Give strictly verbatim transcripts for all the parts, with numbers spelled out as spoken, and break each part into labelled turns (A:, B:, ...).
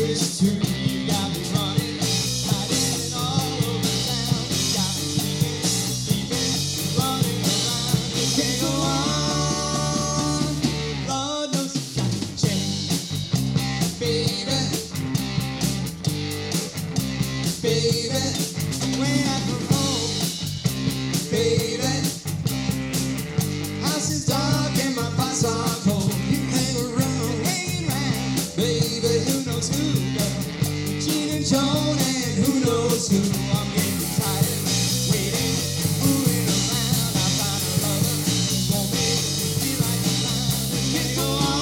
A: this too. You got me running, hiding all over town. You got me sleeping, sleeping, running around. You can't go on. Lord knows you got to change, baby, baby. When I come home, baby, house is dark and my thoughts are cold. You hang around, hanging around, baby. Who knows who, girl? Gene and Joan and who knows who. I'm getting tired, waiting, fooling around. I find a lover who won't make me feel like a clown. You can't go on.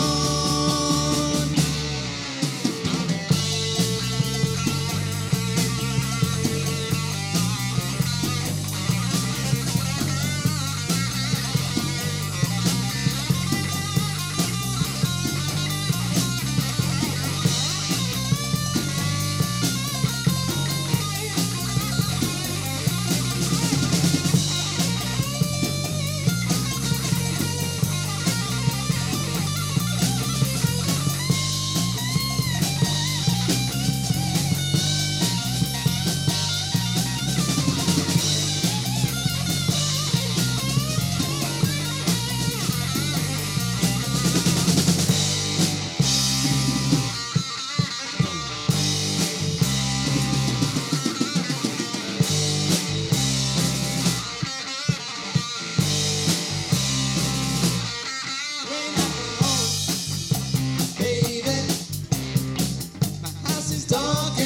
A: Dark